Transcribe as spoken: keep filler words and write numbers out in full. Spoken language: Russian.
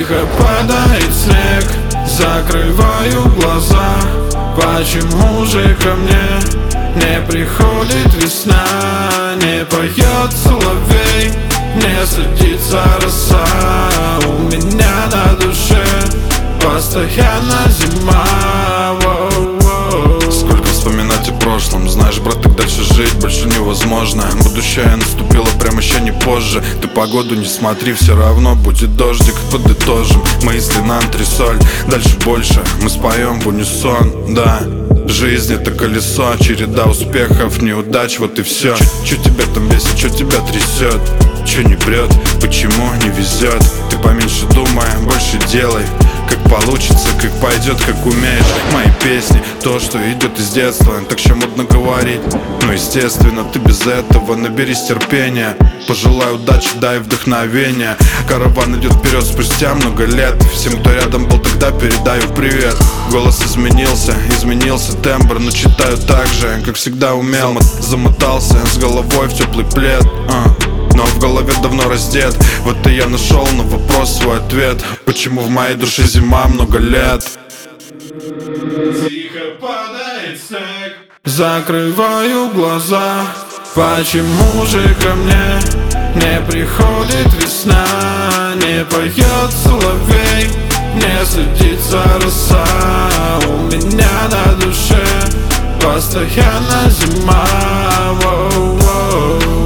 Тихо падает снег, закрываю глаза. Почему же ко мне не приходит весна? Не поет соловей, не садится роса. У меня на душе постоянно зима. Воу-воу. Сколько вспоминать о прошлом. Знаешь, брат, так дальше жить больше невозможно. Будущее наступило прямо еще не позже. Ты погоду не смотри, все равно будет дождик. Подытожим мысли на антресоль. Дальше больше мы споем в унисон, да. Жизнь — это колесо, череда успехов, неудач, вот и все. Чё тебя там бесит, чё тебя трясет? Чё не прет, почему не везет? Ты поменьше думай, больше делай. Как получится, как пойдет, как умеешь. Мои песни, то, что идет из детства. Так что модно говорить, ну естественно, ты без этого. Наберись терпения, пожелай удачи, дай вдохновения. Караван идет вперед спустя много лет. Всем, кто рядом был тогда, передаю привет. Голос изменился, изменился тембр, но читаю так же, как всегда умел. Замотался с головой в теплый плед, а. Но в голове давно раздет. Вот и я нашел на вопрос свой ответ. Почему в моей душе зима много лет? Тихо падает снег, закрываю глаза. Почему же ко мне не приходит весна? Не поет соловей, не садится роса. У меня на душе постоянно зима. Воу-воу.